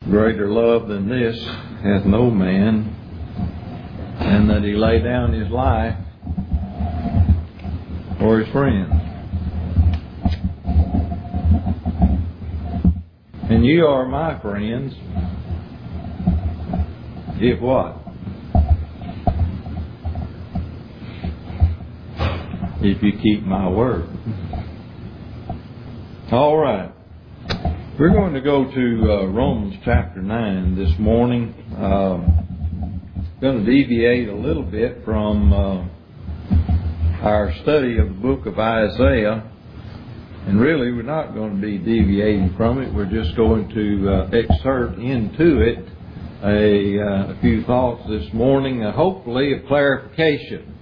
greater love than this hath no man, and that he lay down his life for his friends. And you are my friends, if what? If you keep my word. All right. We're going to go to Romans chapter 9 this morning. Going to deviate a little bit from our study of the book of Isaiah. And really, we're not going to be deviating from it. We're just going to excerpt into it a few thoughts this morning, hopefully a clarification.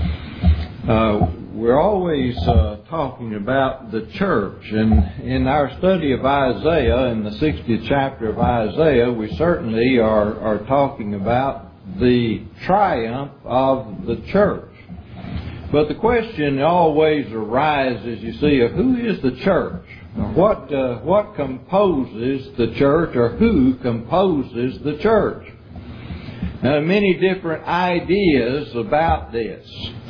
We're always talking about the church, and in our study of Isaiah, in the 60th chapter of Isaiah, we certainly are talking about the triumph of the church. But the question always arises, you see, of who is the church? What composes the church, or who composes the church? Now, many different ideas about this.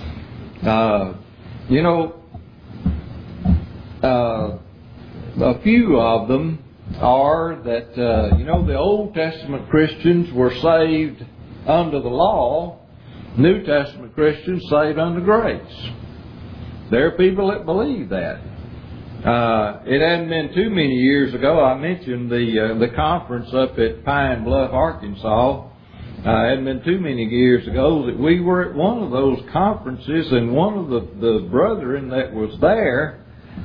A few of them are that, the Old Testament Christians were saved under the law, New Testament Christians saved under grace. There are people that believe that. It hadn't been too many years ago, I mentioned the conference up at Pine Bluff, Arkansas. It hadn't been too many years ago that we were at one of those conferences, and one of the brethren that was there,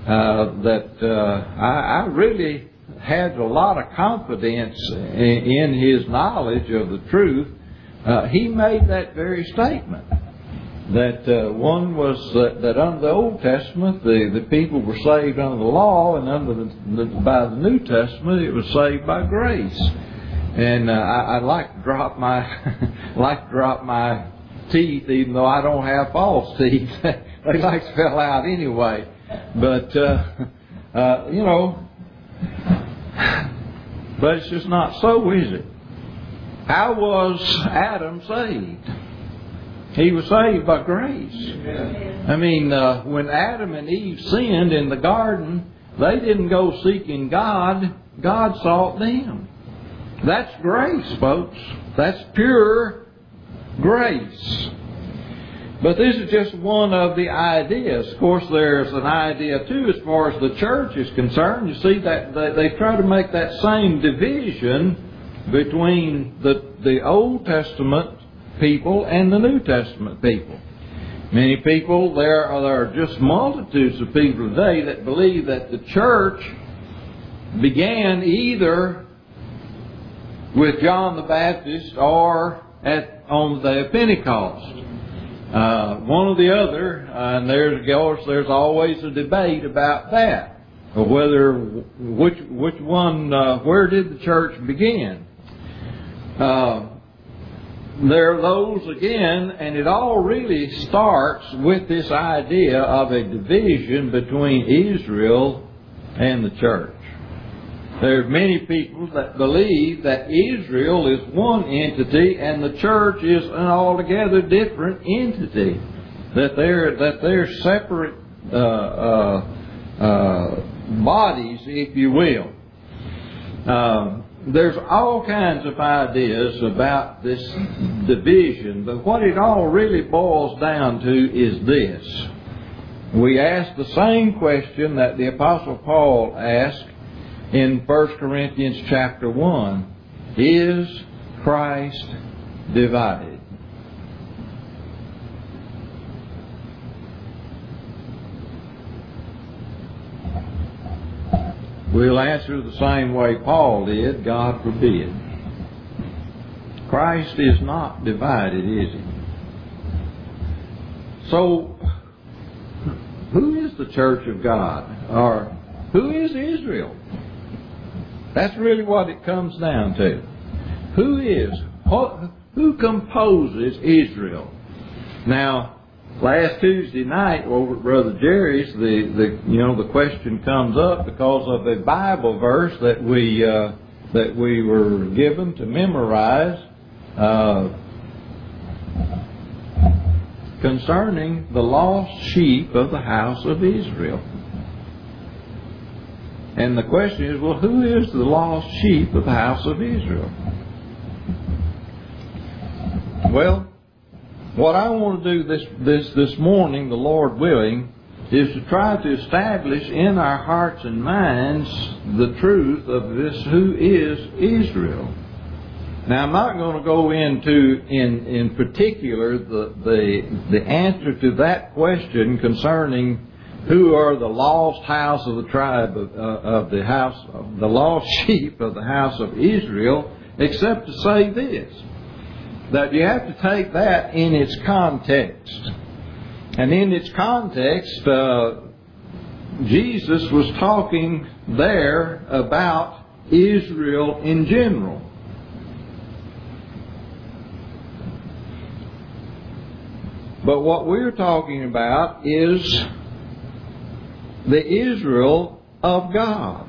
I really had a lot of confidence in his knowledge of the truth. He made that very statement, that one was that under the Old Testament the people were saved under the law, and by the New Testament it was saved by grace. And I'd like to drop my teeth, even though I don't have false teeth. They like to fell out anyway. But but it's just not so, is it? How was Adam saved? He was saved by grace. I mean, when Adam and Eve sinned in the garden, they didn't go seeking God. God sought them. That's grace, folks. That's pure grace. But this is just one of the ideas. Of course, there's an idea, too, as far as the church is concerned. You see, that they try to make that same division between the Old Testament people and the New Testament people. Many people, there are just multitudes of people today that believe that the church began either with John the Baptist or on the day of Pentecost. One or the other, and there's always a debate about that, of whether which one, where did the church begin? There are those again, and it all really starts with this idea of a division between Israel and the church. There are many people that believe that Israel is one entity and the church is an altogether different entity. That they're separate bodies, if you will. There's all kinds of ideas about this division, but what it all really boils down to is this. We ask the same question that the Apostle Paul asked in 1 Corinthians chapter 1. Is Christ divided? We'll answer the same way Paul did, God forbid. Christ is not divided, is He? So, who is the church of God? Or who is Israel? That's really what it comes down to. Who composes Israel? Now, last Tuesday night over at Brother Jerry's, the question comes up because of a Bible verse that we that we were given to memorize concerning the lost sheep of the house of Israel. And the question is, well, who is the lost sheep of the house of Israel? Well, what I want to do this morning, the Lord willing, is to try to establish in our hearts and minds the truth of this, who is Israel. Now, I'm not going to go into, in particular, the answer to that question concerning who are the lost house of the tribe of the house, the lost sheep of the house of Israel, except to say this, that you have to take that in its context. And in its context, Jesus was talking there about Israel in general. But what we're talking about is the Israel of God.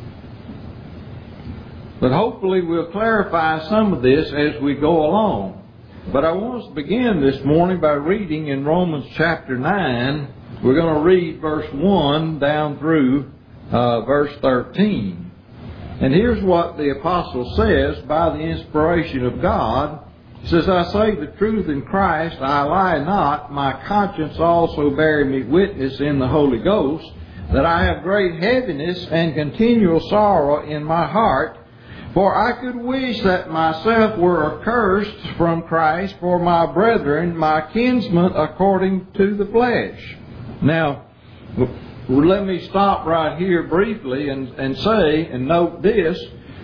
But hopefully we'll clarify some of this as we go along. But I want us to begin this morning by reading in Romans chapter 9. We're going to read verse 1 down through verse 13. And here's what the apostle says by the inspiration of God. He says, I say the truth in Christ, I lie not. My conscience also bearing me witness in the Holy Ghost, that I have great heaviness and continual sorrow in my heart. For I could wish that myself were accursed from Christ for my brethren, my kinsmen according to the flesh. Now, let me stop right here briefly and say, and note this,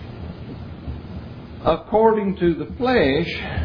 according to the flesh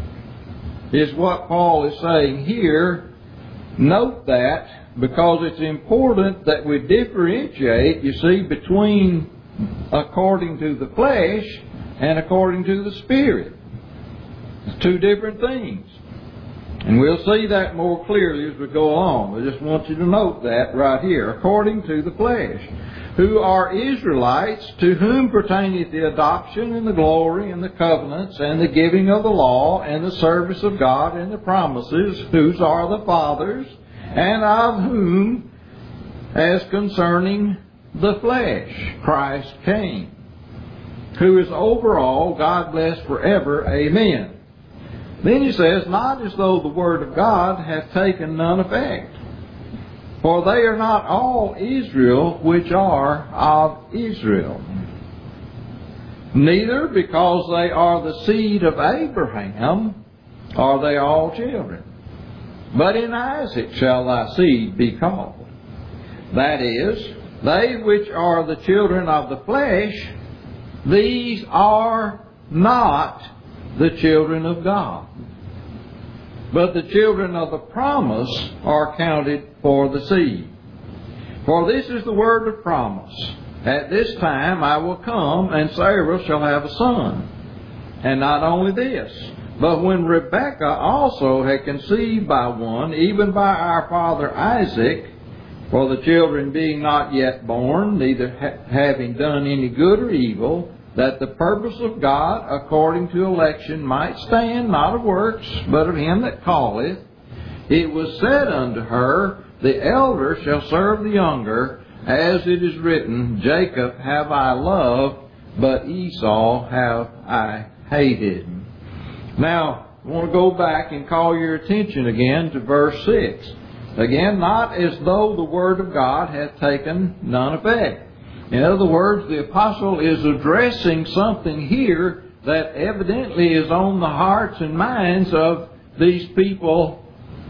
is what Paul is saying here. Note that, because it's important that we differentiate, you see, between according to the flesh and according to the Spirit. It's two different things. And we'll see that more clearly as we go along. I just want you to note that right here. According to the flesh, who are Israelites, to whom pertaineth the adoption and the glory and the covenants and the giving of the law and the service of God and the promises, whose are the fathers, and of whom, as concerning the flesh, Christ came, who is over all, God bless forever. Amen. Then he says, not as though the word of God hath taken none effect. For they are not all Israel which are of Israel. Neither, because they are the seed of Abraham, are they all children. But in Isaac shall thy seed be called. That is, they which are the children of the flesh, these are not the children of God. But the children of the promise are counted for the seed. For this is the word of promise. At this time I will come, and Sarah shall have a son. And not only this, but when Rebekah also had conceived by one, even by our father Isaac, for the children being not yet born, neither having done any good or evil, that the purpose of God according to election might stand, not of works, but of him that calleth, it was said unto her, the elder shall serve the younger, as it is written, Jacob have I loved, but Esau have I hated. Now, I want to go back and call your attention again to verse 6. Again, not as though the word of God hath taken none effect. In other words, the apostle is addressing something here that evidently is on the hearts and minds of these people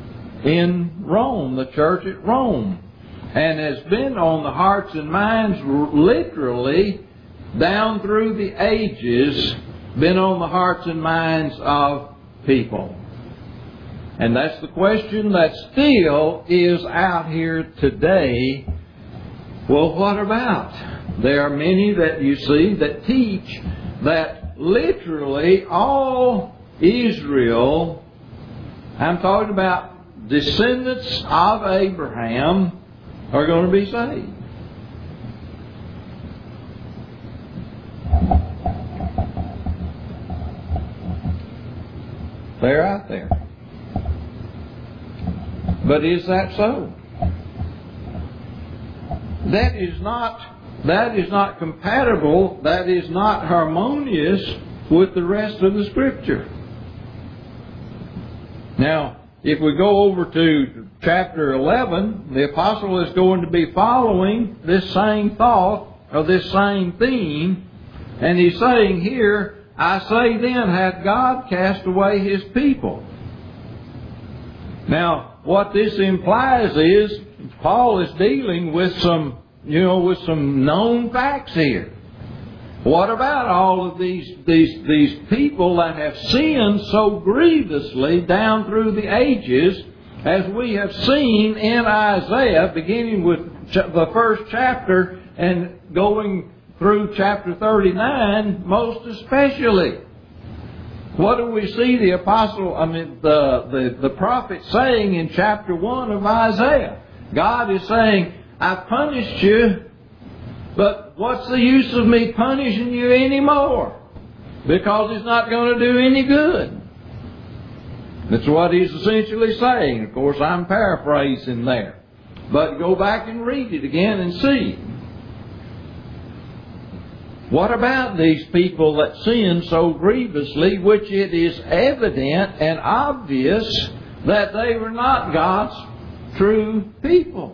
in Rome, the church at Rome, and has been on the hearts and minds literally down through the ages, been on the hearts and minds of people. And that's the question that still is out here today. Well, what about? There are many that you see that teach that literally all Israel, I'm talking about descendants of Abraham, are going to be saved. They're out there. But is that so? That is not compatible. That is not harmonious with the rest of the Scripture. Now, if we go over to chapter 11, the apostle is going to be following this same thought or this same theme, and he's saying here, I say then, hath God cast away His people? Now, what this implies is Paul is dealing with some known facts here. What about all of these people that have sinned so grievously down through the ages, as we have seen in Isaiah, beginning with the first chapter and going through chapter 39, most especially? What do we see the prophet saying in chapter 1 of Isaiah? God is saying, I've punished you, but what's the use of me punishing you anymore? Because it's not going to do any good. That's what He's essentially saying. Of course, I'm paraphrasing there. But go back and read it again and see. What about these people that sin so grievously, which it is evident and obvious that they were not God's true people?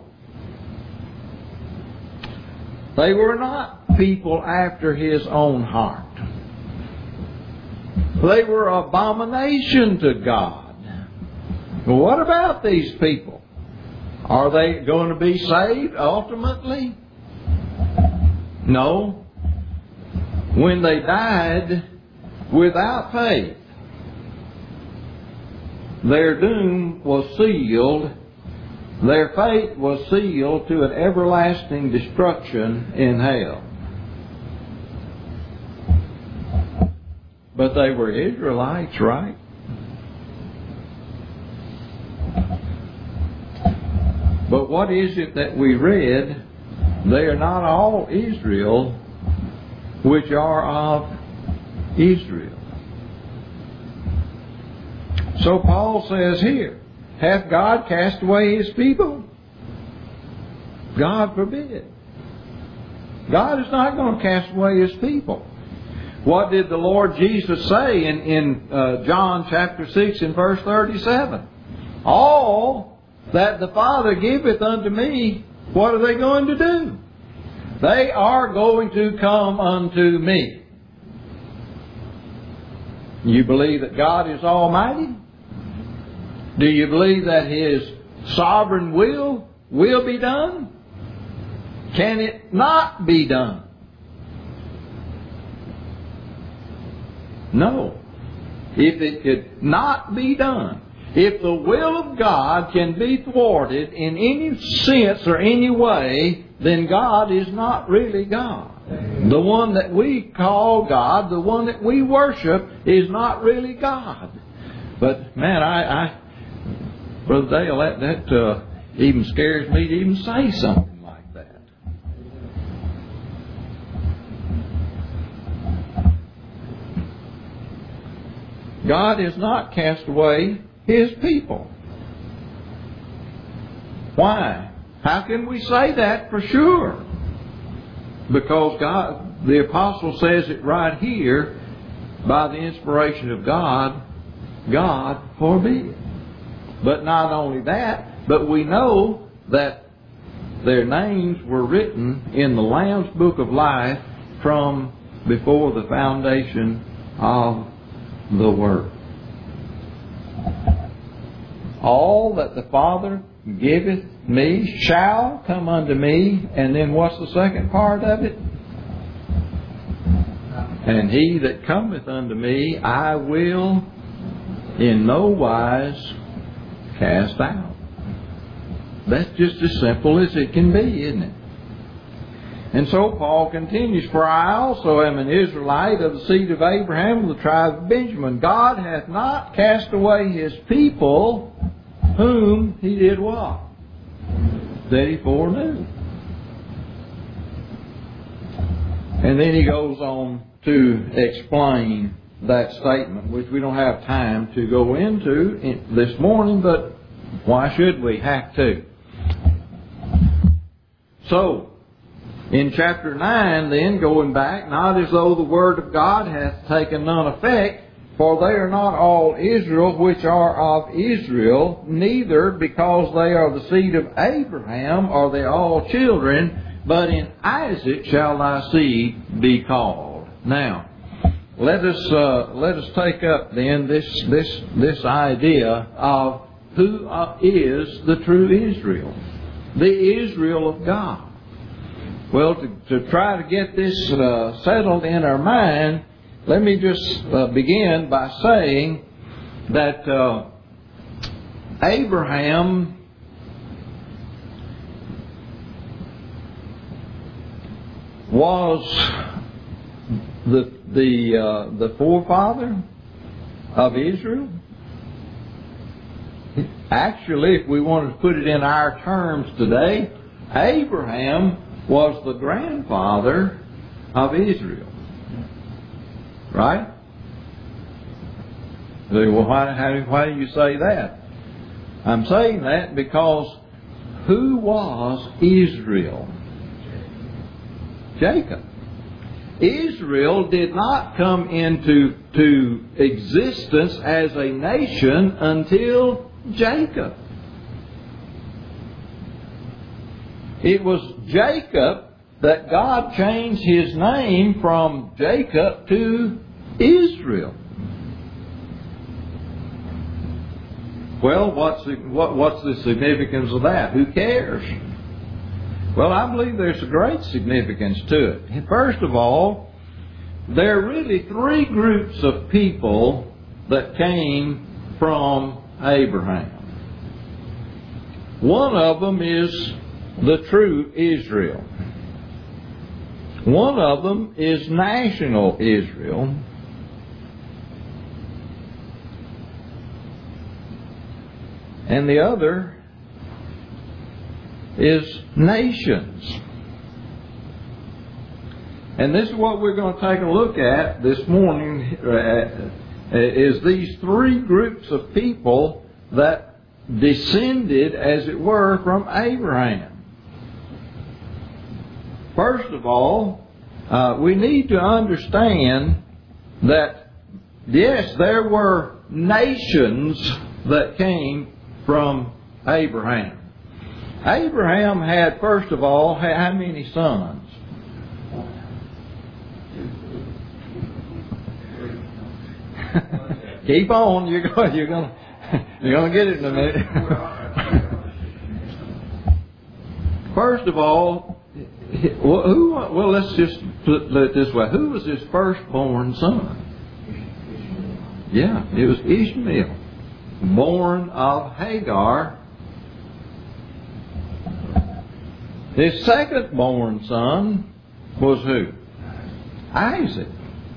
They were not people after His own heart. They were abomination to God. Well, what about these people? Are they going to be saved ultimately? No. When they died without faith, their doom was sealed. Their fate was sealed to an everlasting destruction in hell. But they were Israelites, right? But what is it that we read? They are not all Israel which are of Israel. So Paul says here, hath God cast away His people? God forbid. God is not going to cast away His people. What did the Lord Jesus say in John chapter 6 and verse 37? All that the Father giveth unto me, what are they going to do? They are going to come unto me. You believe that God is almighty? Do you believe that His sovereign will be done? Can it not be done? No. If it could not be done, if the will of God can be thwarted in any sense or any way, then God is not really God. The one that we call God, the one that we worship, is not really God. But man, Brother Dale, that even scares me to even say something like that. God has not cast away His people. Why? How can we say that for sure? Because God, the apostle says it right here, by the inspiration of God, God forbid. But not only that, but we know that their names were written in the Lamb's Book of Life from before the foundation of the world. All that the Father giveth me shall come unto me. And then what's the second part of it? And he that cometh unto me I will in no wise cast out. That's just as simple as it can be, isn't it? And so Paul continues, for I also am an Israelite of the seed of Abraham, of the tribe of Benjamin. God hath not cast away His people, whom He did what? That He foreknew. And then he goes on to explain that statement, which we don't have time to go into this morning, but why should we have to? So, in chapter 9, then, going back, not as though the word of God hath taken none effect, for they are not all Israel which are of Israel, neither because they are the seed of Abraham are they all children, but in Isaac shall thy seed be called. Now, let us take up then this idea of who is the true Israel, the Israel of God. Well, to try to get this settled in our mind, let me just begin by saying that Abraham was the forefather of Israel. Actually, if we wanted to put it in our terms today, Abraham was the grandfather of Israel. Right? Well, why do you say that? I'm saying that because who was Israel? Jacob. Israel did not come into existence as a nation until Jacob. It was Jacob that God changed his name from Jacob to Israel. Well, what's the significance of that? Who cares? Well, I believe there's a great significance to it. First of all, there are really three groups of people that came from Abraham. One of them is the true Israel. One of them is national Israel. And the other is nations. And this is what we're going to take a look at this morning, is these three groups of people that descended, as it were, from Abraham. First of all, we need to understand that, yes, there were nations that came from Abraham. Abraham had, first of all, how many sons? Keep on, you're going to get it in a minute. First of all, let's just put it this way. Who was his firstborn son? Yeah, it was Ishmael, born of Hagar. His second-born son was who? Isaac.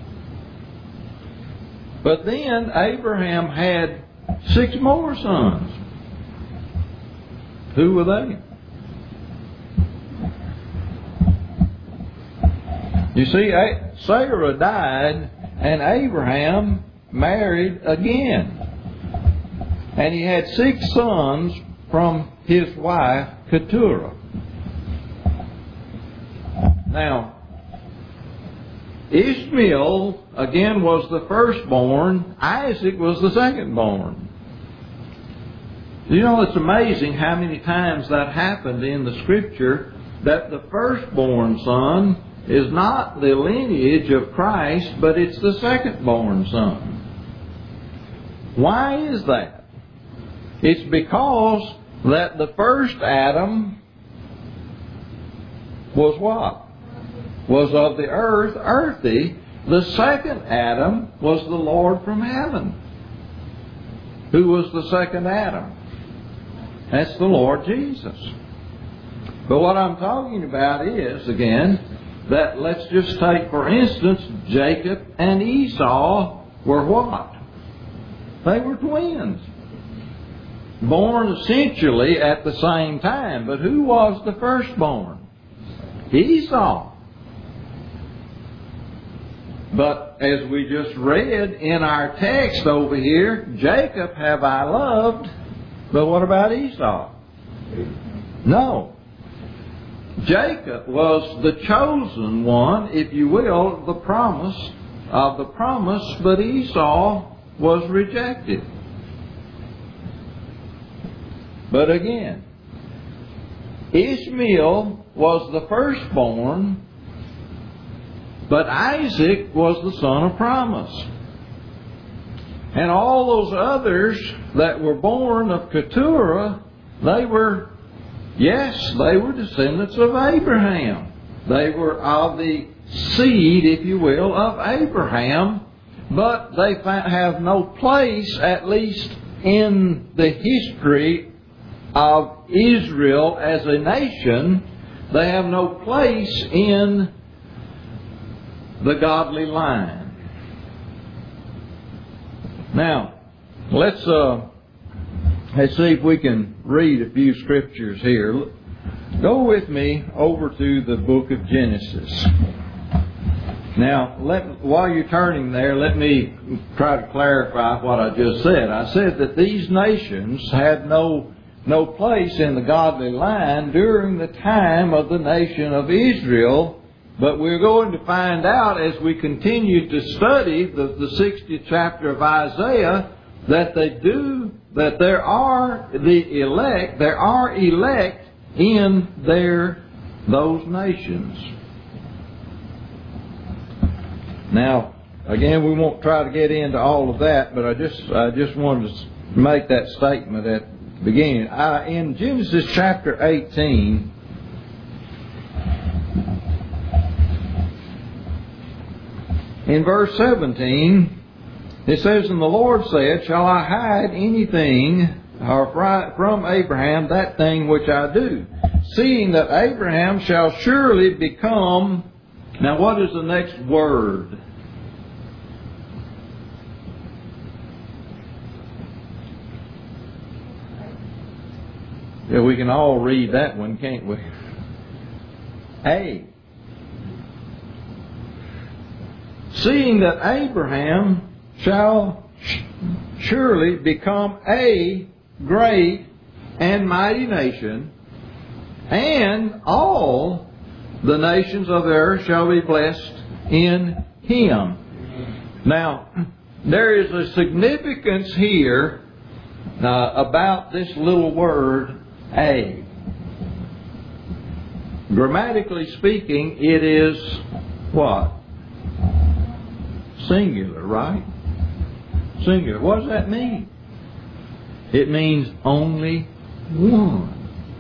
But then Abraham had 6 more sons. Who were they? You see, Sarah died and Abraham married again. And he had 6 sons from his wife Keturah. Now, Ishmael, again, was the firstborn. Isaac was the secondborn. You know, it's amazing how many times that happened in the Scripture, that the firstborn son is not the lineage of Christ, but it's the secondborn son. Why is that? It's because that the first Adam was what? Was of the earth, earthy. The second Adam was the Lord from heaven. Who was the second Adam? That's the Lord Jesus. But what I'm talking about is, again, that let's just take, for instance, Jacob and Esau were what? They were twins. Born essentially at the same time. But who was the firstborn? Esau. But as we just read in our text over here, Jacob have I loved, but what about Esau? No. Jacob was the chosen one, if you will, of the promise, but Esau was rejected. But again, Ishmael was the firstborn, but Isaac was the son of promise. And all those others that were born of Keturah, they were descendants of Abraham. They were of the seed, if you will, of Abraham, but they have no place, at least in the history of Israel as a nation. They have no place in the godly line. Now, let's see if we can read a few scriptures here. Go with me over to the book of Genesis. Now, while you're turning there, let me try to clarify what I just said. I said that these nations had no place in the godly line during the time of the nation of Israel. But we're going to find out as we continue to study the 60th chapter of Isaiah that there are elect in those nations. Now, again, we won't try to get into all of that, but I just wanted to make that statement at the beginning. In Genesis chapter 18, in verse 17, it says, "And the Lord said, Shall I hide anything from Abraham that thing which I do? Seeing that Abraham shall surely become..." Now what is the next word? Yeah, we can all read that one, can't we? A. Seeing that Abraham shall surely become a great and mighty nation, and all the nations of the earth shall be blessed in him. Now, there is a significance here about this little word, a. Grammatically speaking, it is what? Singular, right? Singular. What does that mean? It means only one.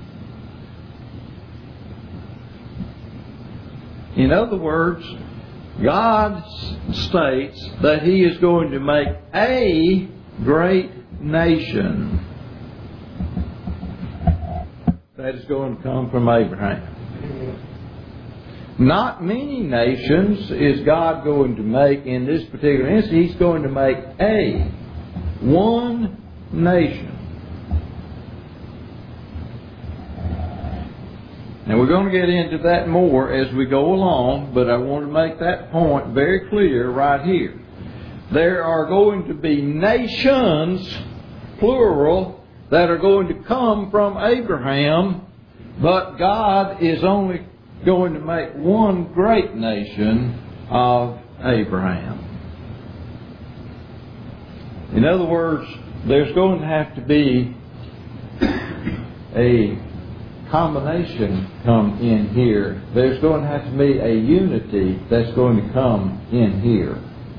In other words, God states that He is going to make a great nation that is going to come from Abraham. Not many nations is God going to make in this particular instance. He's going to make one nation. Now we're going to get into that more as we go along, but I want to make that point very clear right here. There are going to be nations, plural, that are going to come from Abraham, but God is only going to make one great nation of Abraham. In other words, there's going to have to be a combination come in here. There's going to have to be a unity that's going to come in here.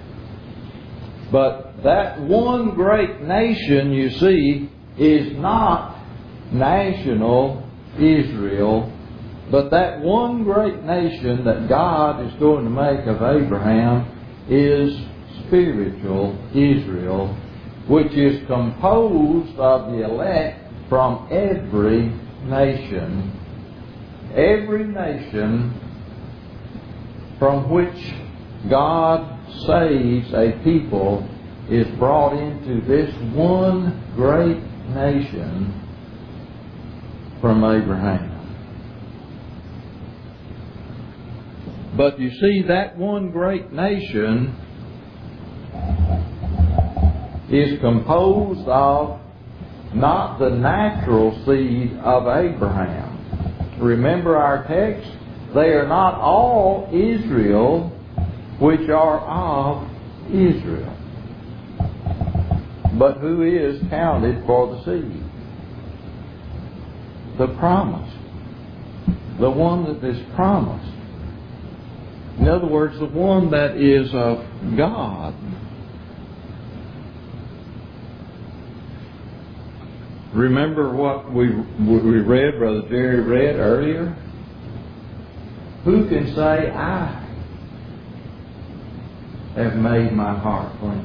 But that one great nation, you see, is not national Israel, but that one great nation that God is going to make of Abraham is spiritual Israel, which is composed of the elect from every nation. Every nation from which God saves a people is brought into this one great nation from Abraham. But you see, that one great nation is composed of not the natural seed of Abraham. Remember our text? They are not all Israel which are of Israel. But who is counted for the seed? The promise. The one that is promised. In other words, the one that is of God. Remember what we read, Brother Jerry read earlier? Who can say, I have made my heart clean?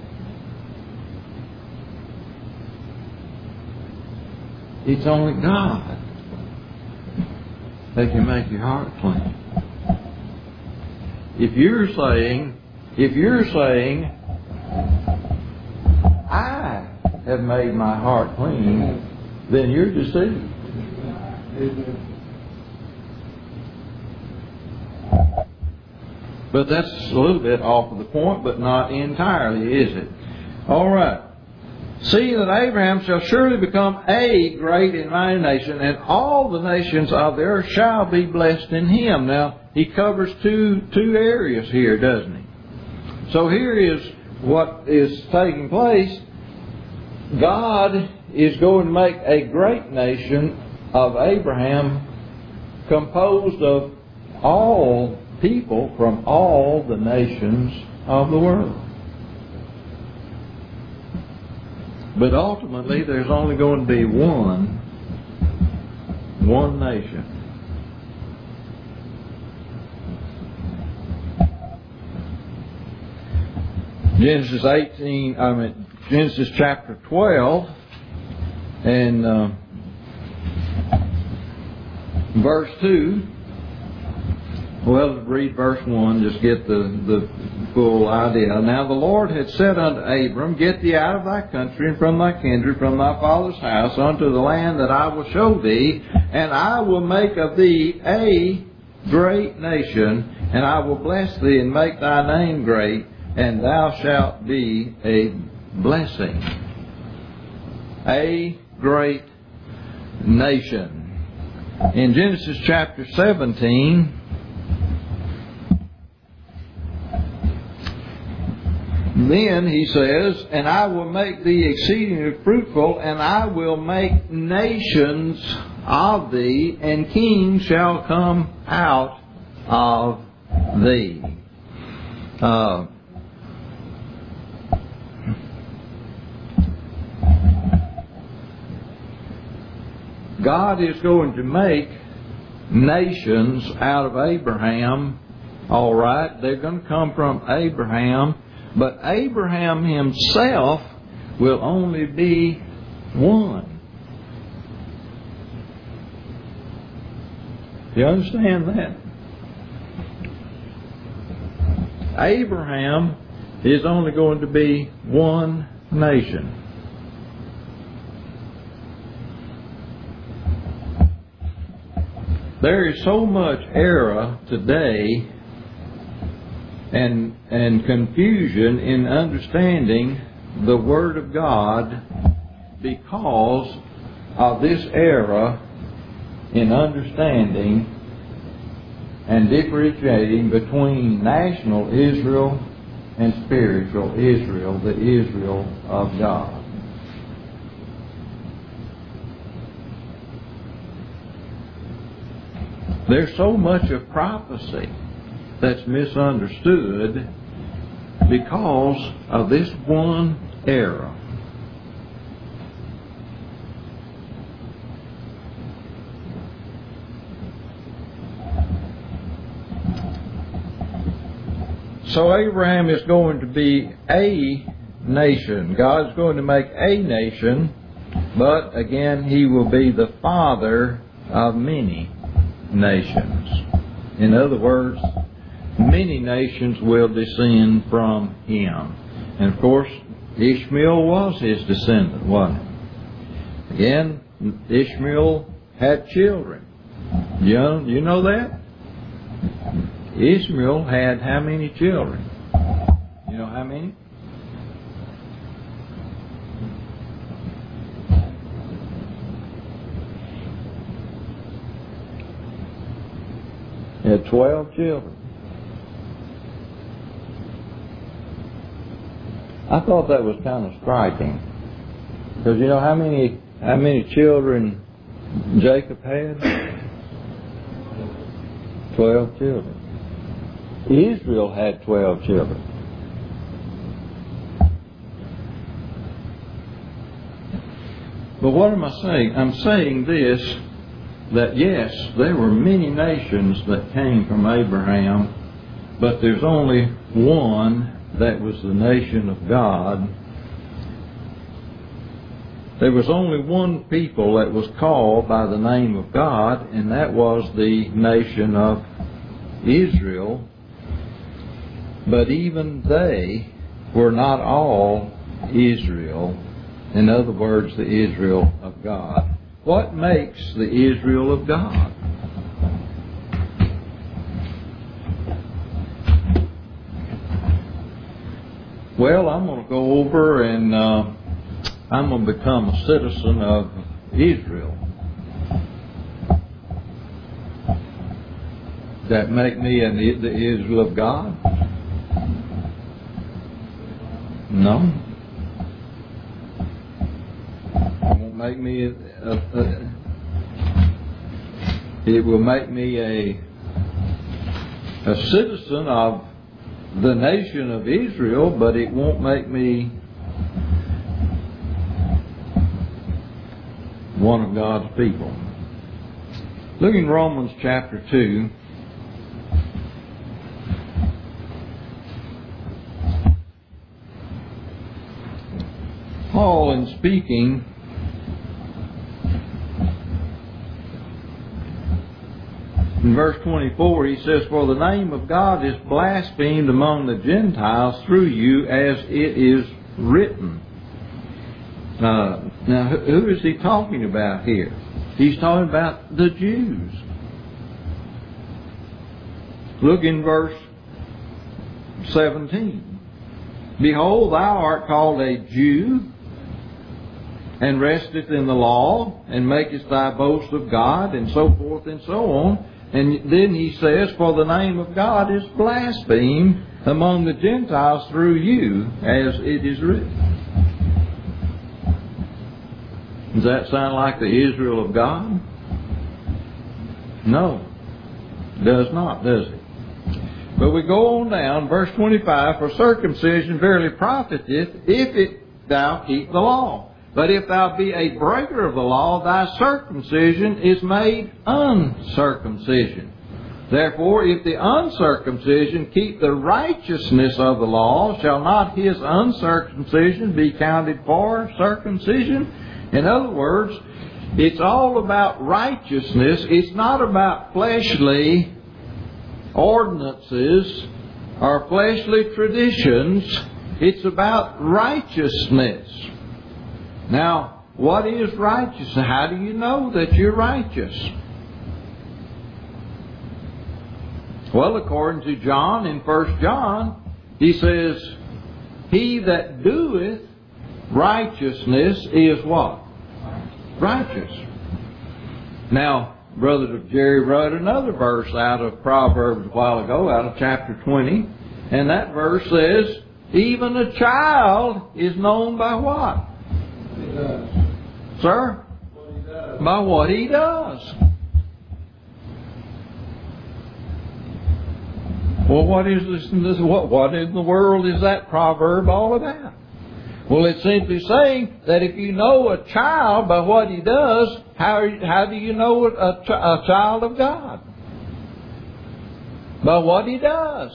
It's only God that can make your heart clean. If you're saying, I have made my heart clean, then you're deceived. But that's a little bit off of the point, but not entirely, is it? All right. See that Abraham shall surely become a great and mighty nation, and all the nations of the earth shall be blessed in him. Now, he covers two areas here, doesn't he? So here is what is taking place. God is going to make a great nation of Abraham composed of all people from all the nations of the world. But ultimately, there's only going to be one nation. Genesis chapter 12 and verse 2. Well, read verse 1, just get the full idea. Now the Lord had said unto Abram, Get thee out of thy country and from thy kindred, from thy father's house, unto the land that I will show thee, and I will make of thee a great nation, and I will bless thee and make thy name great, and thou shalt be a blessing. A great nation. In Genesis chapter 17, then he says, And I will make thee exceedingly fruitful, and I will make nations of thee, and kings shall come out of thee. God is going to make nations out of Abraham. All right, they're going to come from Abraham. But Abraham himself will only be one. Do you understand that? Abraham is only going to be one nation. There is so much error today and confusion in understanding the Word of God because of this error in understanding and differentiating between national Israel and spiritual Israel, the Israel of God. There's so much of prophecy that's misunderstood because of this one error. So Abraham is going to be a nation. God's going to make a nation, but again, he will be the father of many nations. In other words, many nations will descend from him. And of course, Ishmael was his descendant, wasn't it? Again, Ishmael had children. You know that? Ishmael had how many children? You know how many? He had 12 children. I thought that was kind of striking. Because you know how many children Jacob had? 12 children. Israel had 12 children. But what am I saying? I'm saying this, that yes, there were many nations that came from Abraham, but there's only one that was the nation of God. There was only one people that was called by the name of God, and that was the nation of Israel. But even they were not all Israel. In other words, the Israel of God. What makes the Israel of God? Well, I'm going to go over and I'm going to become a citizen of Israel. Does that make me the Israel of God? No. It won't make me it will make me a citizen of the nation of Israel, but it won't make me one of God's people. Look in Romans chapter 2. Paul, in speaking, in verse 24, he says, "For the name of God is blasphemed among the Gentiles through you, as it is written." Now, who is he talking about here? He's talking about the Jews. Look in verse 17. "Behold, thou art called a Jew, and resteth in the law, and makest thy boast of God," and so forth and so on. And then he says, "For the name of God is blasphemed among the Gentiles through you, as it is written." Does that sound like the Israel of God? No, it does not, does it? But we go on down, verse 25, "For circumcision verily profiteth, if thou keep the law. But if thou be a breaker of the law, thy circumcision is made uncircumcision. Therefore, if the uncircumcision keep the righteousness of the law, shall not his uncircumcision be counted for circumcision?" In other words, it's all about righteousness. It's not about fleshly ordinances or fleshly traditions. It's about righteousness. Now, what is righteousness? How do you know that you're righteous? Well, according to John, in 1 John, he says, "He that doeth righteousness is" what? Righteous. Now, Brother Jerry read another verse out of Proverbs a while ago, out of chapter 20, and that verse says, "Even a child is known by what?" He does. Sir? What he does. By what he does. Well, what is this? What in the world is that proverb all about? Well, it's simply saying that if you know a child by what he does, how do you know a child of God? By what he does.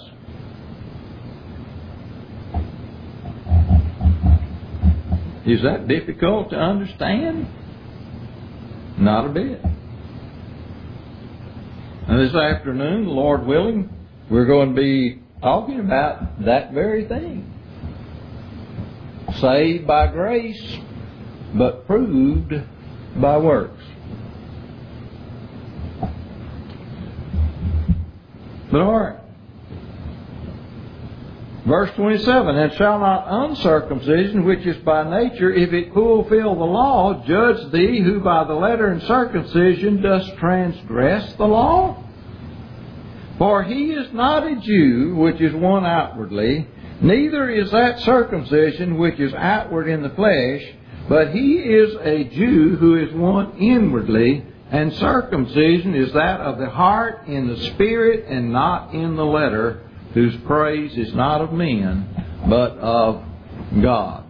Is that difficult to understand? Not a bit. And this afternoon, the Lord willing, we're going to be talking about that very thing. Saved by grace, but proved by works. But all right, Verse 27, and shall not uncircumcision, which is by nature, if it fulfill the law, judge thee, who by the letter and circumcision dost transgress the law? For he is not a Jew, which is one outwardly, neither is that circumcision which is outward in the flesh, but he is a Jew who is one inwardly, and circumcision is that of the heart in the spirit and not in the letter, whose praise is not of men, but of God.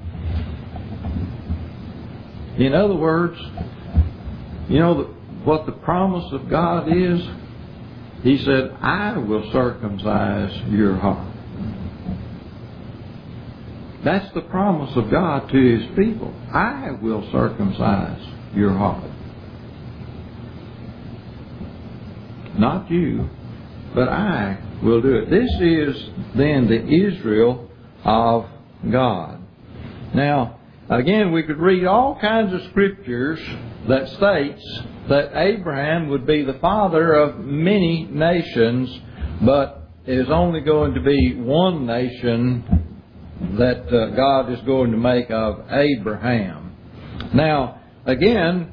In other words, you know what the promise of God is? He said, I will circumcise your heart. That's the promise of God to His people. I will circumcise your heart. Not you, but I will do it. This is then the Israel of God. Now, again, we could read all kinds of scriptures that states that Abraham would be the father of many nations, but is only going to be one nation that God is going to make of Abraham. Now, again,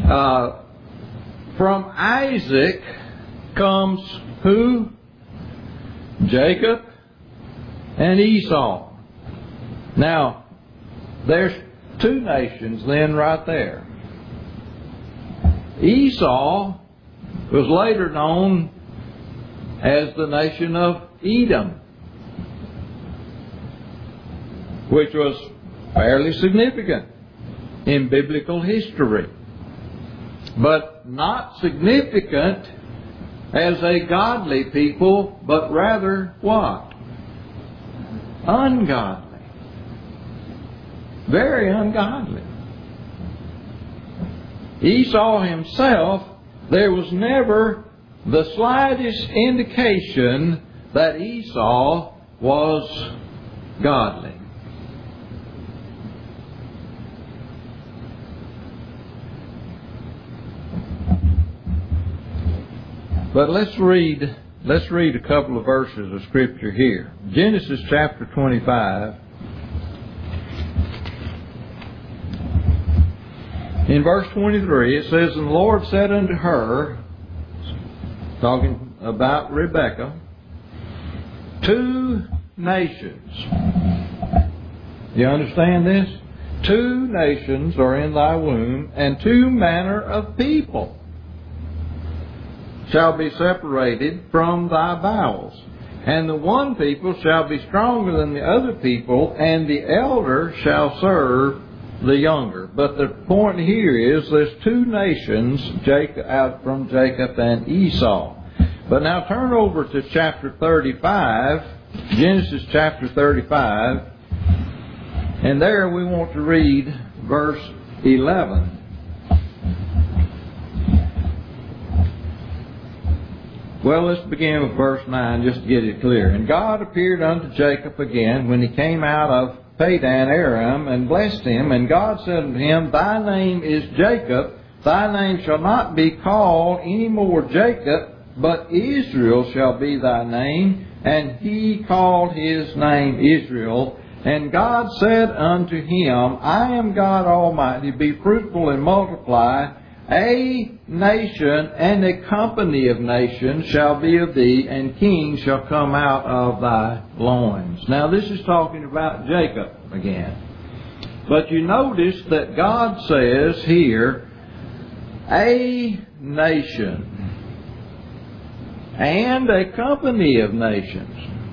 from Isaac comes who? Jacob and Esau. Now, there's two nations then right there. Esau was later known as the nation of Edom, which was fairly significant in biblical history, but not significant as a godly people, but rather what? Ungodly. Very ungodly. Esau himself, there was never the slightest indication that Esau was godly. But let's read a couple of verses of Scripture here. Genesis chapter 25. In verse 23 it says, and the Lord said unto her, talking about Rebekah, two nations. You understand this? Two nations are in thy womb, and two manner of people shall be separated from thy bowels. And the one people shall be stronger than the other people, and the elder shall serve the younger. But the point here is there's two nations out from Jacob and Esau. But now turn over to chapter 35, Genesis chapter 35, and there we want to read verse 11. Well, let's begin with verse 9 just to get it clear. And God appeared unto Jacob again when he came out of Padan Aram, and blessed him. And God said unto him, thy name is Jacob, thy name shall not be called any more Jacob, but Israel shall be thy name. And he called his name Israel. And God said unto him, I am God Almighty, be fruitful and multiply. A nation and a company of nations shall be of thee, and kings shall come out of thy loins. Now this is talking about Jacob again. But you notice that God says here, a nation and a company of nations.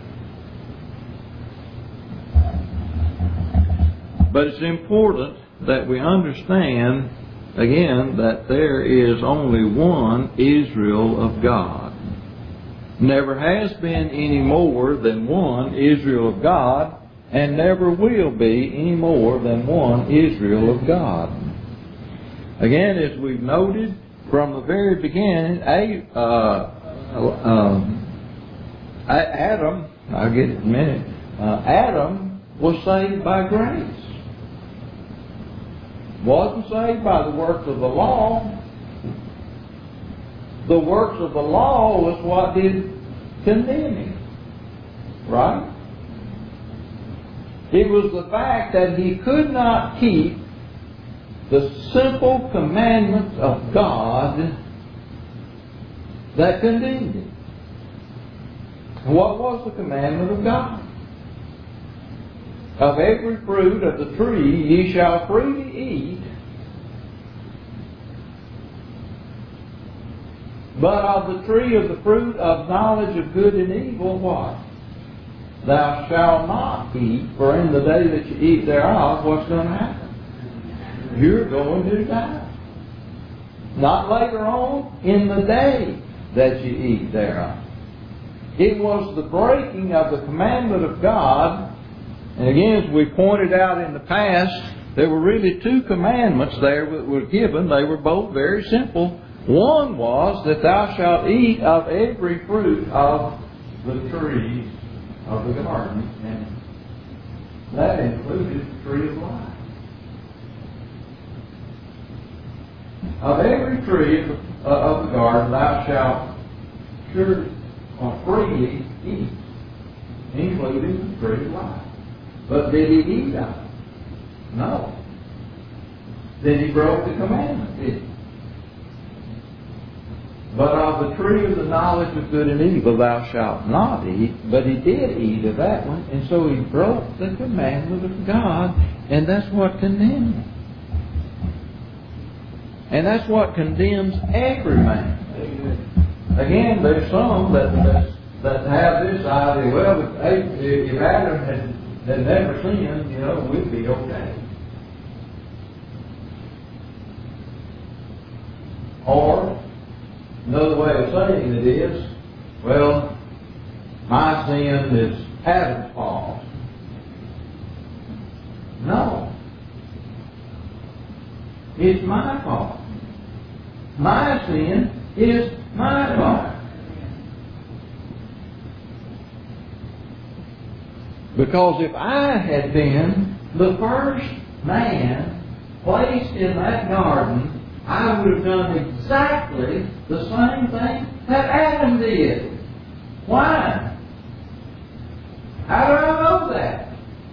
But it's important that we understand again, that there is only one Israel of God. Never has been any more than one Israel of God, and never will be any more than one Israel of God. Again, as we've noted from the very beginning, Adam, I'll get it in a minute, Adam was saved by grace. Wasn't saved by the works of the law. The works of the law was what did condemn him. Right? It was the fact that he could not keep the simple commandments of God that condemned him. What was the commandment of God? Of every fruit of the tree ye shall freely eat, but of the tree of the fruit of knowledge of good and evil, what? Thou shalt not eat, for in the day that you eat thereof, what's going to happen? You're going to die. Not later on, in the day that you eat thereof. It was the breaking of the commandment of God. And again, as we pointed out in the past, there were really two commandments there that were given. They were both very simple. One was that thou shalt eat of every fruit of the trees of the garden. And that included the tree of life. Of every tree of the garden thou shalt surely or freely eat, including the tree of life. But did he eat of it? No. Then he broke the commandment, did he? But of the tree of the knowledge of good and evil thou shalt not eat. But he did eat of that one, and so he broke the commandment of God, and that's what condemned him. And that's what condemns every man. Again, there's some that have this idea, well, if Adam had never sinned, we'd be okay. Or, another way of saying it is, well, my sin is Adam's fault. No. It's my fault. My sin is my fault. Because if I had been the first man placed in that garden, I would have done exactly the same thing that Adam did. Why? How do I know that?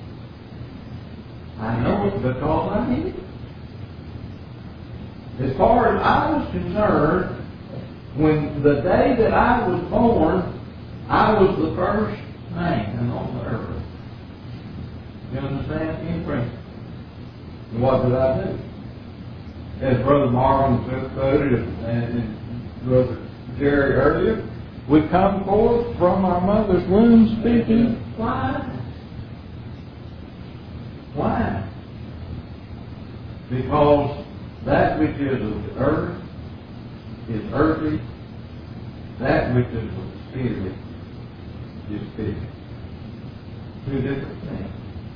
I know it because I did it. As far as I was concerned, when the day that I was born, I was the first man on the earth. You understand? In principle. And what did I do? As Brother Marvin quoted and Brother Jerry earlier, we come forth from our mother's womb speaking. Why? Why? Because that which is of the earth is earthly. That which is of the spirit is spiritual. Two different things.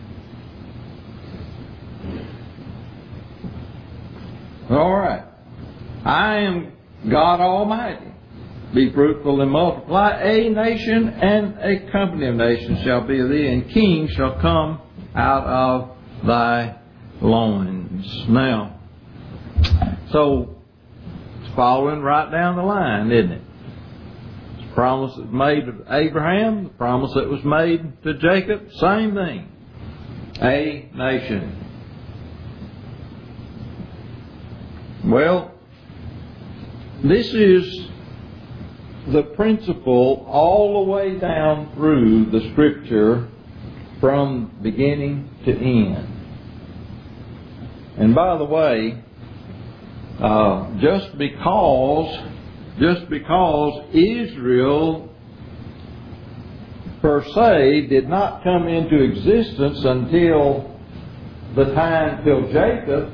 All right. I am God Almighty. Be fruitful and multiply. A nation and a company of nations shall be of thee, and kings shall come out of thy loins. Now, so it's following right down the line, isn't it? It's a promise that was made to Abraham, the promise that was made to Jacob, same thing. A nation. Well, this is the principle all the way down through the Scripture from beginning to end. And by the way, just because Israel per se did not come into existence until Jacob,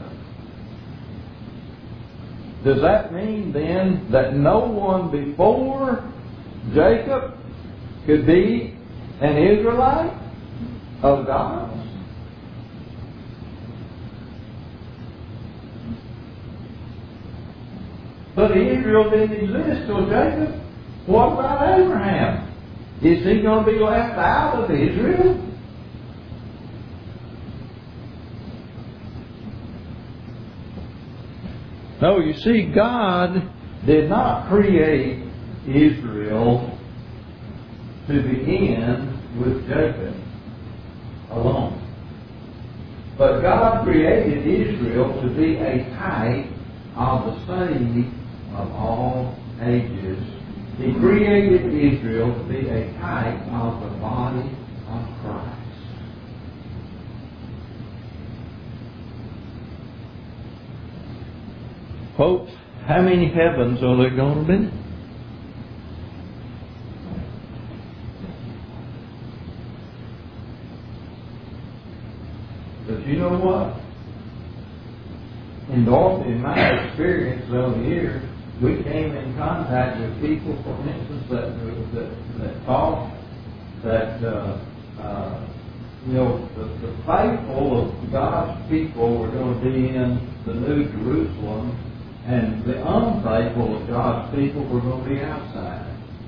does that mean then that no one before Jacob could be an Israelite of God? But Israel didn't exist till Jacob. What about Abraham? Is he going to be left out of Israel? No, you see, God did not create Israel to begin with Jacob alone. But God created Israel to be a type of the saved of all ages. He created Israel to be a type of the body of Christ. Folks, how many heavens are there going to be? But you know what? In Dorothy and my experience over here, we came in contact with people, for instance, that thought that the faithful of God's people were going to be in the New Jerusalem, and the unfaithful of God's people were going to be outside.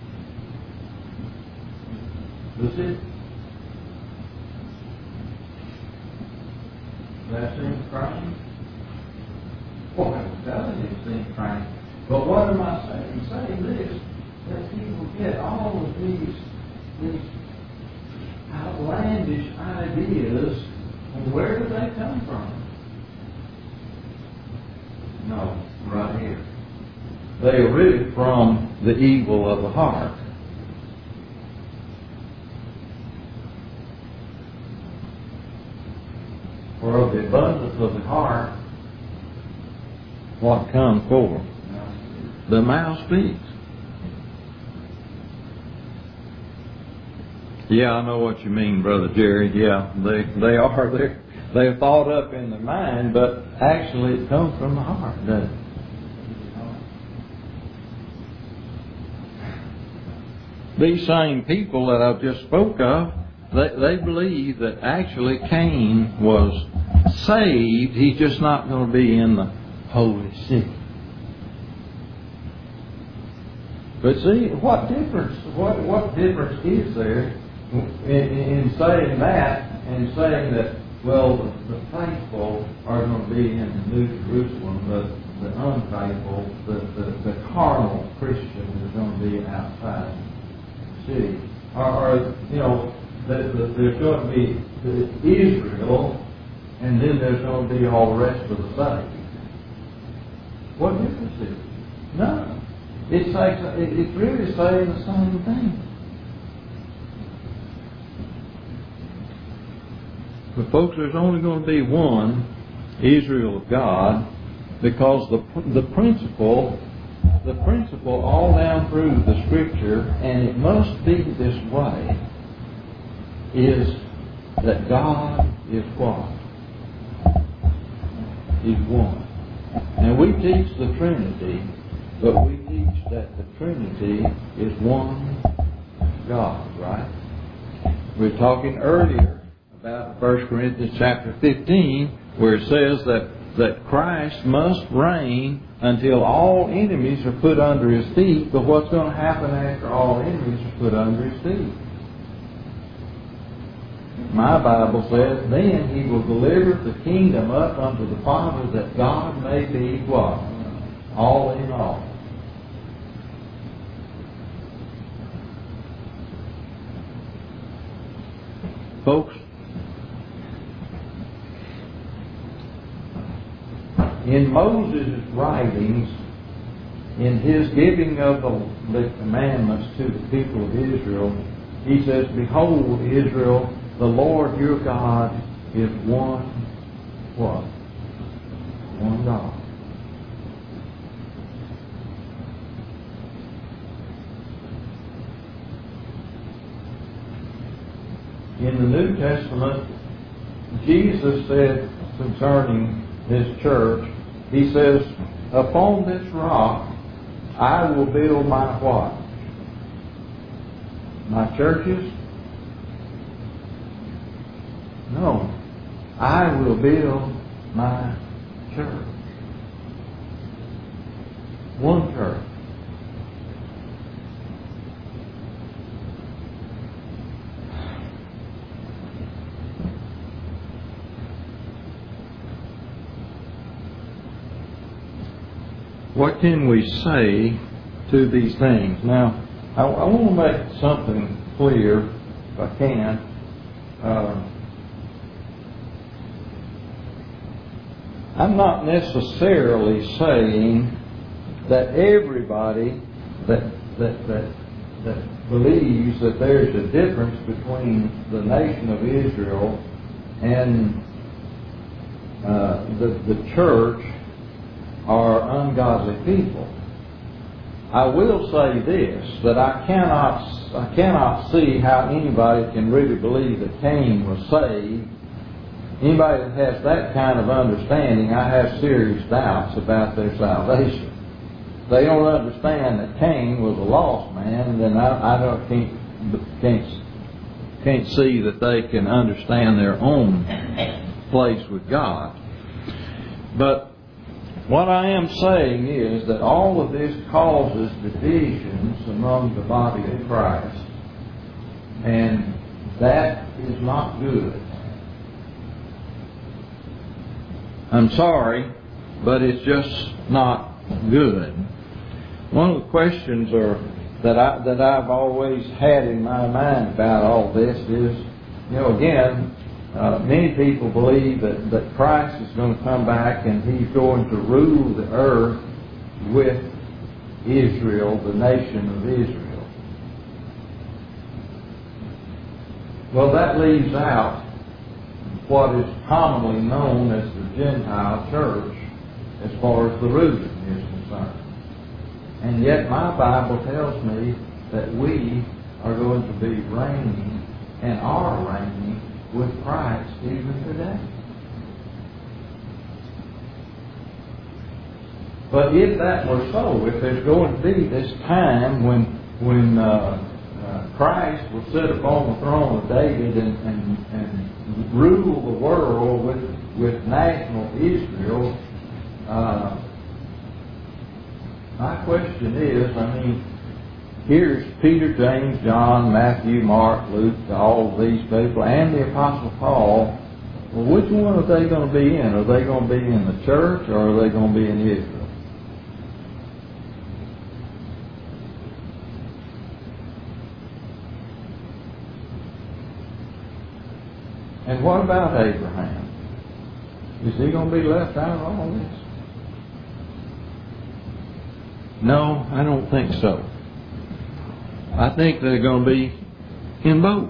Does it? That seems strange. Well, I'm telling you, it seems strange. But what am I saying? I'm saying this, that people get all of these outlandish ideas, and where do they come from? No, right here. They are really from the evil of the heart. For of the abundance of the heart, what comes forth? The mouth speaks. Yeah, I know what you mean, Brother Jerry. Yeah, they're thought up in the mind, but actually it comes from the heart, doesn't it? These same people that I've just spoke of, they believe that actually Cain was saved. He's just not going to be in the holy city. But see, what difference is there in saying that and saying that, well, the faithful are going to be in the New Jerusalem, but the unfaithful, the carnal Christian is going to be outside the city? There's going to be Israel, and then there's going to be all the rest of the saved. What difference is it? None. It's really saying the same thing. But folks, there's only going to be one Israel of God, because the principle all down through the Scripture, and it must be this way, is that God is what? He's one. Now we teach the Trinity, but we teach that the Trinity is one God, right? We were talking earlier about 1 Corinthians chapter 15, where it says that Christ must reign until all enemies are put under His feet. But what's going to happen after all enemies are put under His feet? My Bible says, then He will deliver the kingdom up unto the Father, that God may be what? All in all. Folks, in Moses' writings, in his giving of the commandments to the people of Israel, he says, behold, Israel, the Lord your God is one, what? One God. In the New Testament, Jesus said concerning His church, He says, upon this rock I will build my what? My churches? No. I will build my church. One church. What can we say to these things? Now, I want to make something clear, if I can. I'm not necessarily saying that everybody that believes that there's a difference between the nation of Israel and the church are ungodly people. I will say this, that I cannot see how anybody can really believe that Cain was saved. Anybody that has that kind of understanding, I have serious doubts about their salvation. If they don't understand that Cain was a lost man, then I can't see that they can understand their own place with God. But what I am saying is that all of this causes divisions among the body of Christ, and that is not good. I'm sorry, but it's just not good. One of the questions that I've always had in my mind about all this is, again, many people believe that Christ is going to come back and He's going to rule the earth with Israel, the nation of Israel. Well, that leaves out what is commonly known as the Gentile church as far as the ruling is concerned. And yet my Bible tells me that we are going to be reigning and are reigning with Christ even today. But if that were so, if there's going to be this time when Christ will sit upon the throne of David and rule the world with national Israel, my question is, here's Peter, James, John, Matthew, Mark, Luke, all of these people, and the Apostle Paul. Well, which one are they going to be in? Are they going to be in the church, or are they going to be in Israel? And what about Abraham? Is he going to be left out of all this? No, I don't think so. I think they're going to be in both.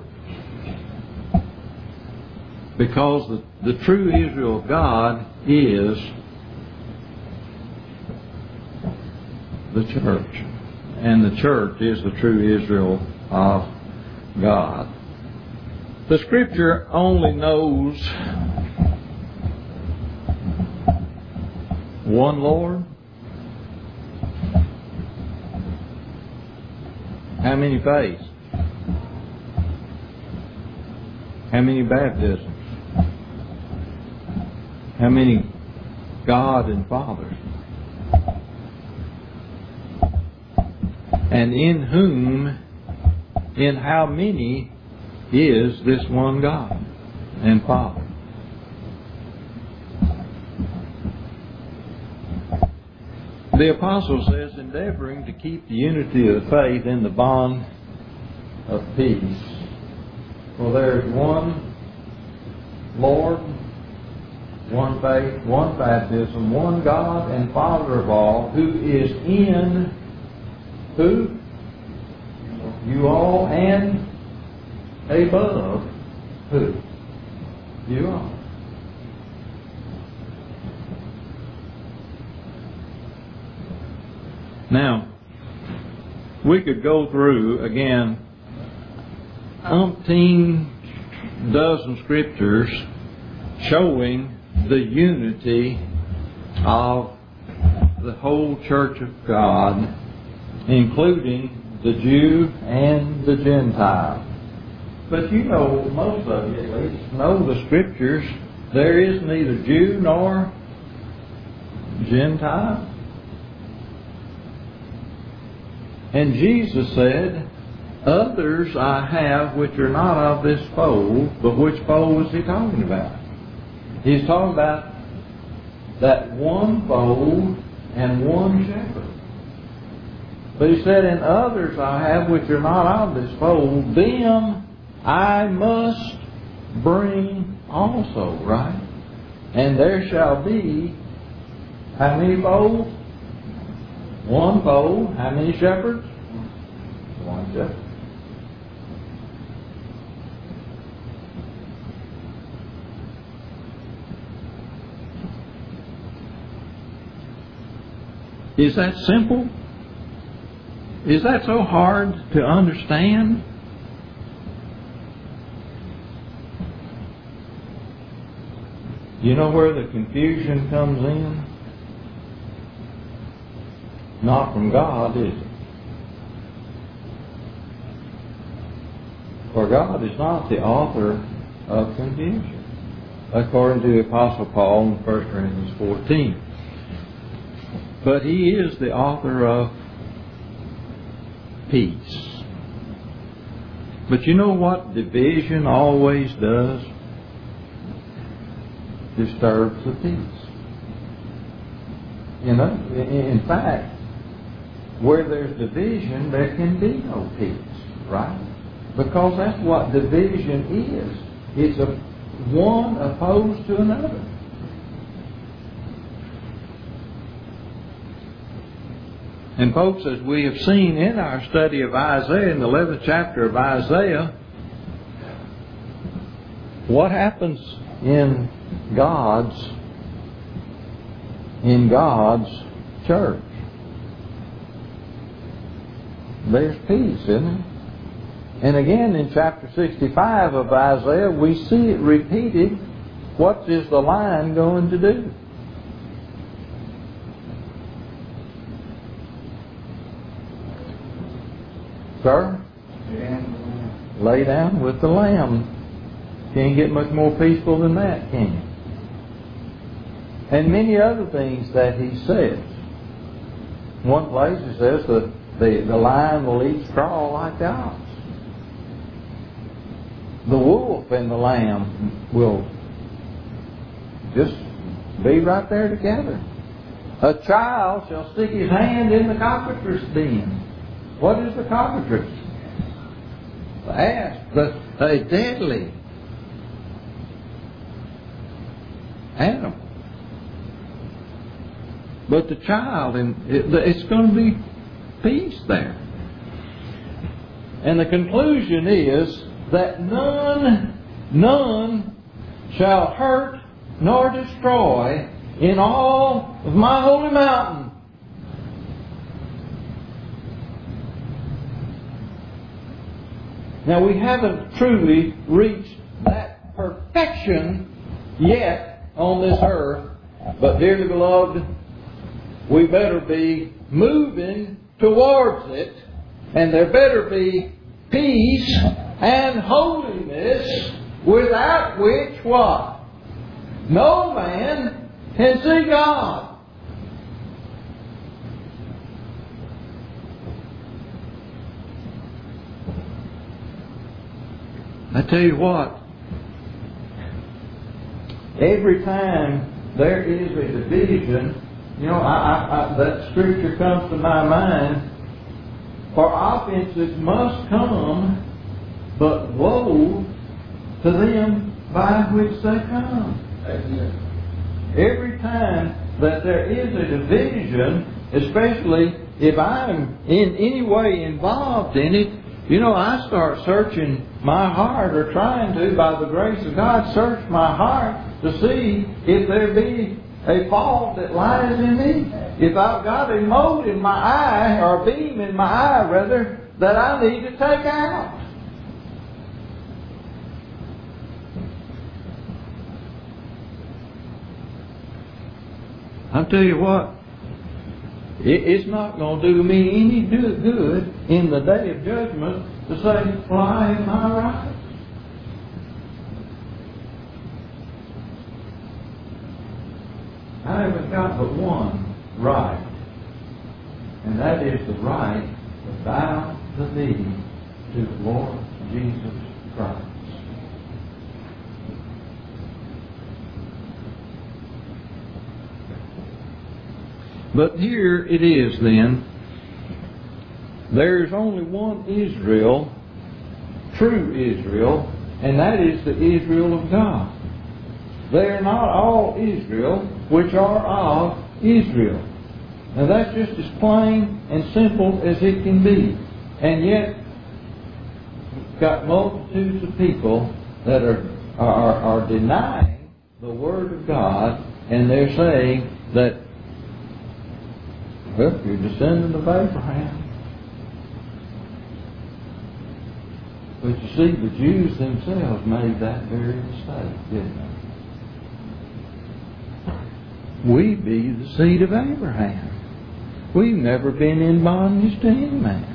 Because the true Israel of God is the church. And the church is the true Israel of God. The Scripture only knows one Lord. How many faiths? How many baptisms? How many God and Father? And in whom, in how many is this one God and Father? The Apostle says, endeavoring to keep the unity of the faith in the bond of peace. Well, there's one Lord, one faith, one baptism, one God and Father of all, who is in who? You all, and above who? You all. Now, we could go through, again, umpteen dozen scriptures showing the unity of the whole church of God, including the Jew and the Gentile. But most of you at least know the scriptures. There is neither Jew nor Gentile. And Jesus said, others I have which are not of this fold. But which fold is He talking about? He's talking about that one fold and one shepherd. But He said, and others I have which are not of this fold, them I must bring also, right? And there shall be how many folds? One fold. How many shepherds? One shepherd. Is that simple? Is that so hard to understand? You know where the confusion comes in? Not from God, is it? For God is not the author of confusion, according to the Apostle Paul in 1 Corinthians 14. But He is the author of peace. But you know what division always does? Disturbs the peace. You know, in fact, where there's division, there can be no peace, right? Because that's what division is. It's one opposed to another. And folks, as we have seen in our study of Isaiah, in the 11th chapter of Isaiah, what happens in God's church? There's peace, isn't there? And again, in chapter 65 of Isaiah, we see it repeated. What is the lion going to do? Sir? Lay down with the lamb. Can't get much more peaceful than that, can you? And many other things that He says. One place He says that the lion will eat straw like the ox. The wolf and the lamb will just be right there together. A child shall stick his hand in the cockatrice den. What is the cockatrice? The asp, a deadly animal. But the child, it's going to be peace there. And the conclusion is that none shall hurt nor destroy in all of my holy mountain. Now, we haven't truly reached that perfection yet on this earth, but dearly beloved, we better be moving towards it, and there better be peace and holiness, without which what? No man can see God. I tell you what, every time there is a division, you know, that scripture comes to my mind, for offenses must come, but woe to them by which they come. Every time that there is a division, especially if I'm in any way involved in it, you know, I start searching my heart, or trying to, by the grace of God, search my heart to see if there be a fault that lies in me. If I've got a mote in my eye, or a beam in my eye, rather, that I need to take out. I'll tell you what, it's not going to do me any good in the day of judgment to say, well, I am my right. I haven't got but one right, and that is the right to bow the knee to the Lord Jesus Christ. But here it is then. There's only one Israel, true Israel, and that is the Israel of God. they are not all Israel which are of Israel. Now that's just as plain and simple as it can be. And yet, you've got multitudes of people that are denying the Word of God, and they're saying that, well, you're a descendant of Abraham. But you see, the Jews themselves made that very mistake, didn't they? We be the seed of Abraham. We've never been in bondage to any man.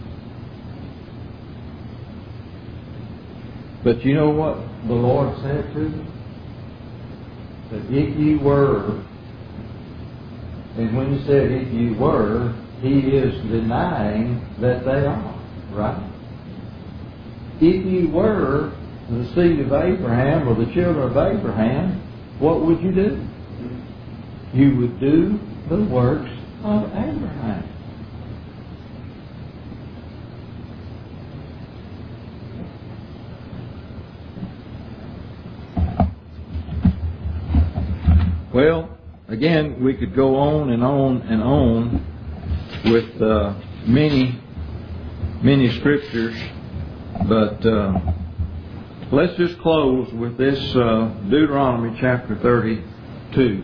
But you know what the Lord said to them? That if ye were, and when He said if ye were, He is denying that they are, right? If ye were the seed of Abraham or the children of Abraham, what would you do? You would do the works of Abraham. Well, again, we could go on and on and on with many scriptures, but let's just close with this Deuteronomy chapter 32.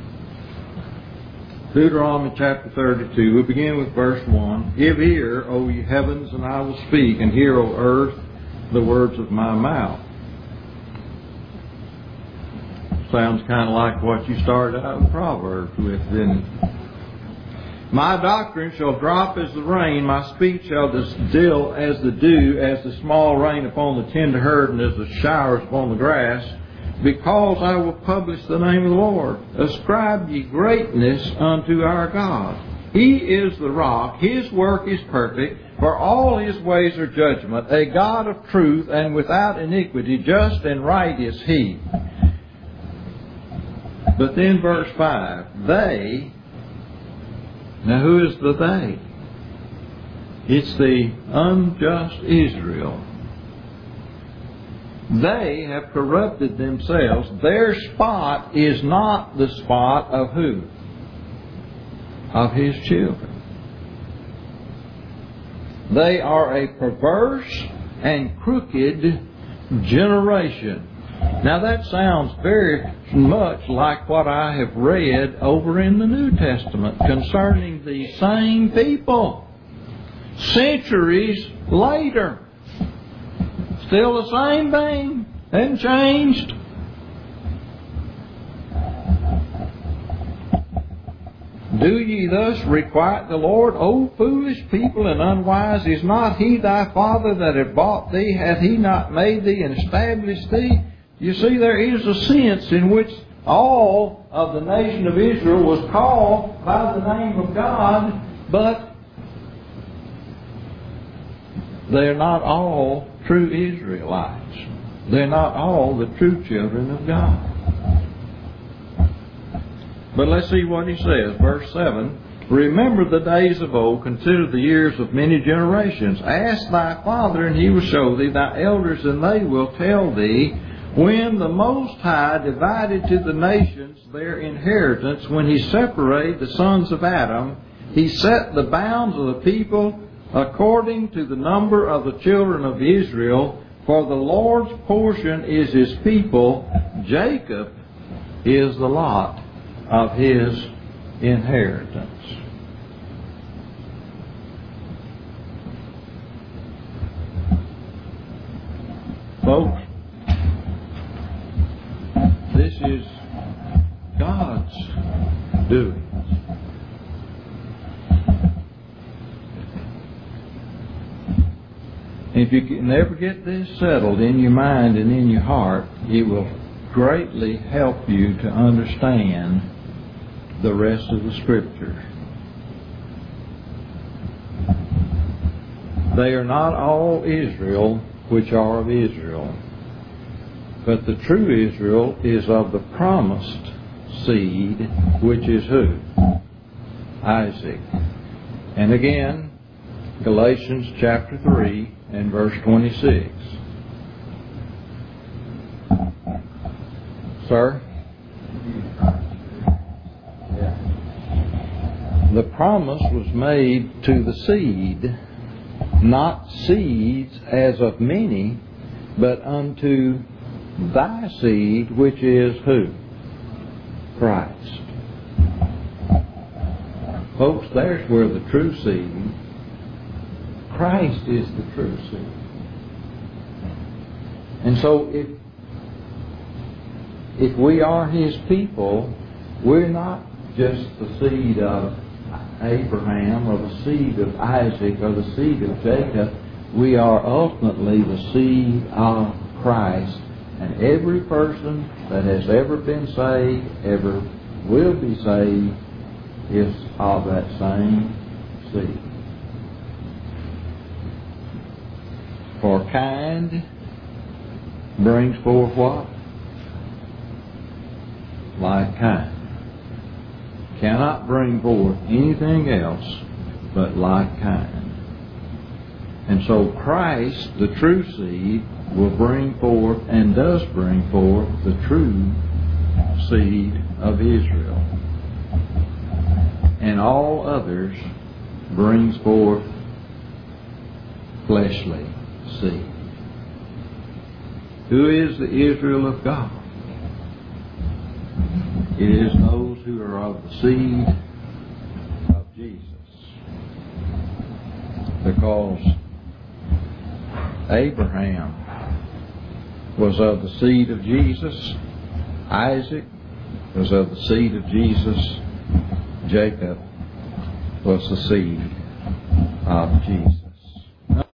Deuteronomy chapter 32. We begin with verse 1. Give ear, O ye heavens, and I will speak, and hear, O earth, the words of my mouth. Sounds kind of like what you started out in Proverbs with, didn't it? My doctrine shall drop as the rain, my speech shall distill as the dew, as the small rain upon the tender herb, and as the showers upon the grass. Because I will publish the name of the Lord. Ascribe ye greatness unto our God. He is the rock, His work is perfect, for all His ways are judgment, a God of truth and without iniquity, just and right is He. But then verse 5, they, now who is the they? It's the unjust Israel. They have corrupted themselves. Their spot is not the spot of who? Of His children. They are a perverse and crooked generation. Now that sounds very much like what I have read over in the New Testament concerning the same people. Centuries later. Still the same thing. Hasn't changed. Do ye thus requite the Lord, O foolish people and unwise? Is not He thy Father that hath bought thee? Hath He not made thee and established thee? You see, there is a sense in which all of the nation of Israel was called by the name of God, but they're not all true Israelites. They're not all the true children of God. But let's see what he says. Verse 7. Remember the days of old, consider the years of many generations. Ask thy father, and he will show thee, thy elders, and they will tell thee, when the Most High divided to the nations their inheritance, when He separated the sons of Adam, He set the bounds of the people according to the number of the children of Israel. For the Lord's portion is His people, Jacob is the lot of His inheritance. Folks, this is God's doing. If you can ever get this settled in your mind and in your heart, it will greatly help you to understand the rest of the Scripture. They are not all Israel which are of Israel, but the true Israel is of the promised seed, which is who? Isaac. And again, Galatians chapter 3 and verse 26. Sir? The promise was made to the seed, not seeds as of many, but unto thy seed, which is who? Christ. Folks, there's where the true seed, Christ is the true seed. And so if we are His people, we're not just the seed of Abraham or the seed of Isaac or the seed of Jacob. We are ultimately the seed of Christ. And every person that has ever been saved, ever will be saved, is of that same seed. For kind brings forth what? Like kind. Cannot bring forth anything else but like kind. And so Christ, the true seed, will bring forth and does bring forth the true seed of Israel. And all others brings forth fleshly seed. Who is the Israel of God? It is those who are of the seed of Jesus. Because Abraham was of the seed of Jesus. Isaac was of the seed of Jesus. Jacob was the seed of Jesus.